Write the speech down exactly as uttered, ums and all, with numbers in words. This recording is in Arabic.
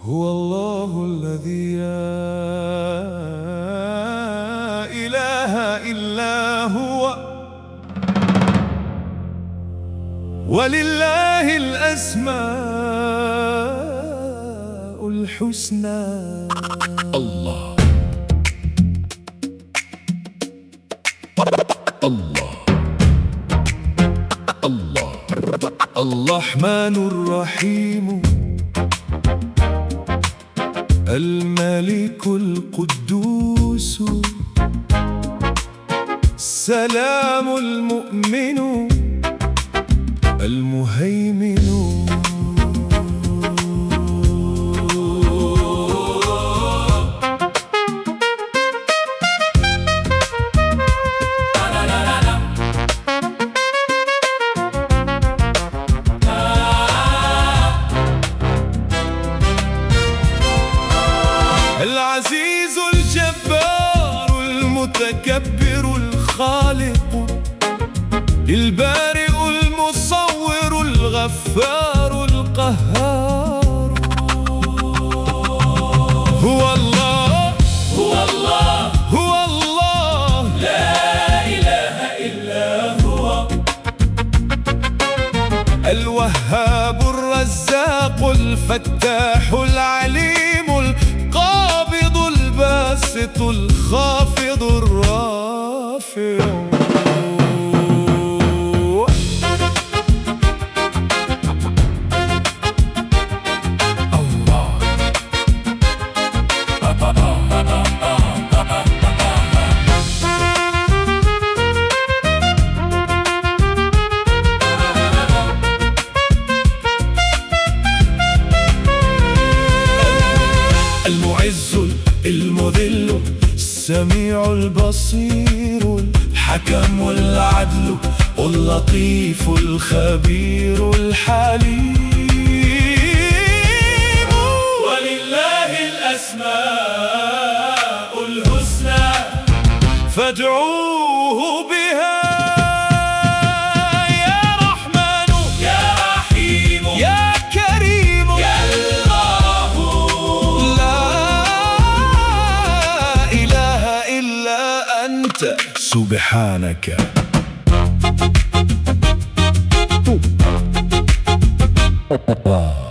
هو الله الذي لا إله إلا هو، ولله الأسماء الحسنى. الله الله الله الرحمن الرحيم، الملك القدوس، السلام المؤمن المهيمن. العزيز الجبار المتكبر الخالق، البارئ المصور الغفار القهار. هو الله هو الله هو الله لا إله إلا هو، الوهاب الرزاق الفتاح العليم القابض الباسط الخافض الرافع. المعز المذل السميع البصير، الحكم العدل اللطيف الخبير الحليم. ولله الأسماء الحسنى فادعوه بها يا رحمن يا رحيم يا كريم يا الله. لا إله إلا أنت سبحانك.